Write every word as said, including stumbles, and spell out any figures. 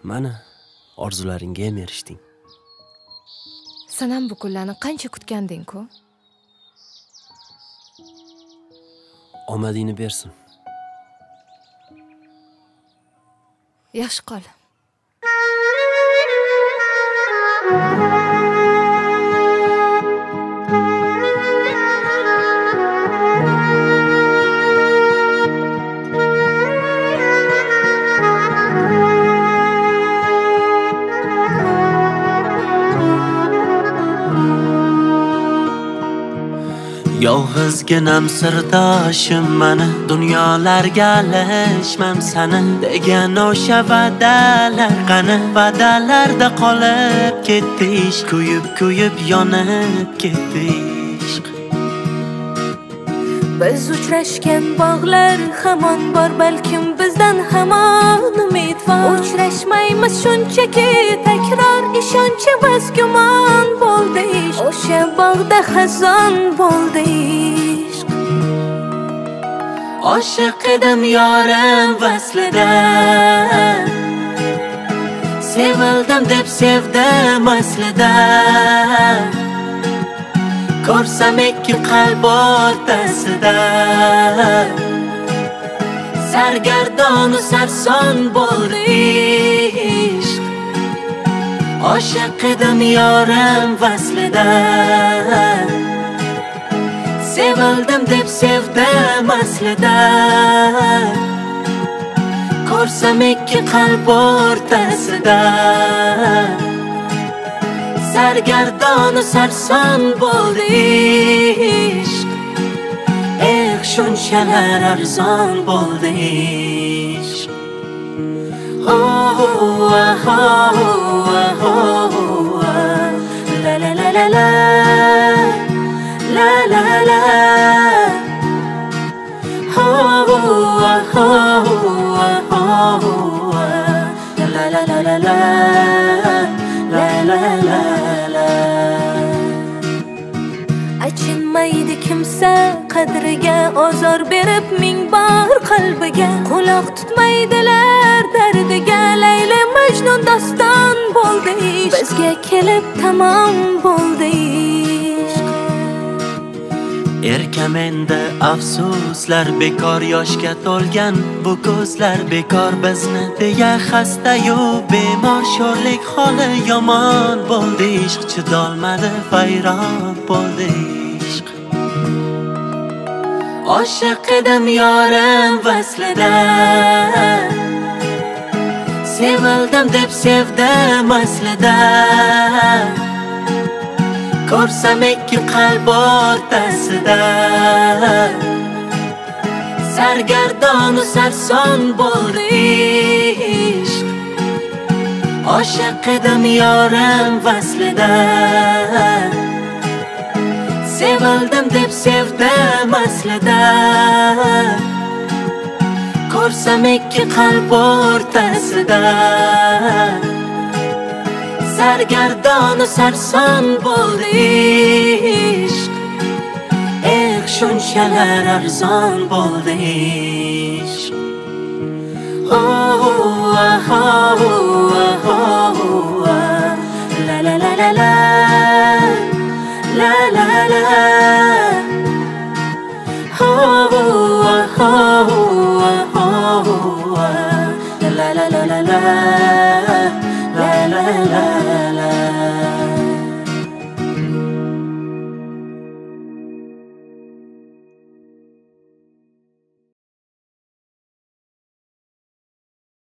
Mana, orzularingga ham erishding. Sen ham bu kunlarni qancha kutganding-ku? Omadingni bersin. Yaxshi qol. Yolg'izginam sirdoshim mani, dunyolarga alishmam sani degan o'sha va'dalar qani? Va'dalarda qolib ketdi ishq, kuyib kuyib yonib ketdi ishq. Biz uchrashgan bog'lar hamon bor, balkim bizdan hamon umid bor. Uchrashmaymiz shunchaki takror, ishonchimiz gumon bo'ldi ishq. O'sha bog'da xazon bo'ldi ishq. Oshiq edim yorim vaslida, sevildim deb sevdim aslida. Ko'rsam ikki qalb o'rtasida, sargardonu sarson bo'ldi ishq. Oshiq edim yorim vaslida, sevildim deb sevdim aslida. Ko'rsam ikki qalb o'rtasida, sargardonu sarson bo'ldi ishq. Eh, shunchalar arzon bo'ldi ishq. Oh, oh, oh, oh, oh, la la la la la, la la la. Oh, oh, oh, oh, la la la la la, la la la la. Achinmaydi kimsa qadriga, ozor berib ming bor qalbiga. Quloq tutmaydilar dardiga, Layli Majnun doston bo'ldi ishq. Bizga kelib tamom bo'ldi ishq. Erkam endi afsuslar bekor, yoshga to'lgan bu ko'zlar bekor. Bizni deya xasta-yu bemor, sho'rlik holi yomon bo'ldi ishq. Chidolmadi vayron bo'ldi ishq. Oshiq edim yorim vaslida, sevildim deb sevdim aslida. Ko'rsam ikki qalb o'rtasida, sargardonu sarson bo'ldi ishq. Oshiq edim yorim vaslida, sevildim deb sevdim aslida. Ko'rsam ikki qalb o'rtasida, sargardonu sarson bo'ldi ishq. Eh, shunchalar arzon bo'ldi ishq. Oh, oh, oh, oh, oh, la la la la la, la la la. Oh, oh, oh, oh, la la la la la, la la la.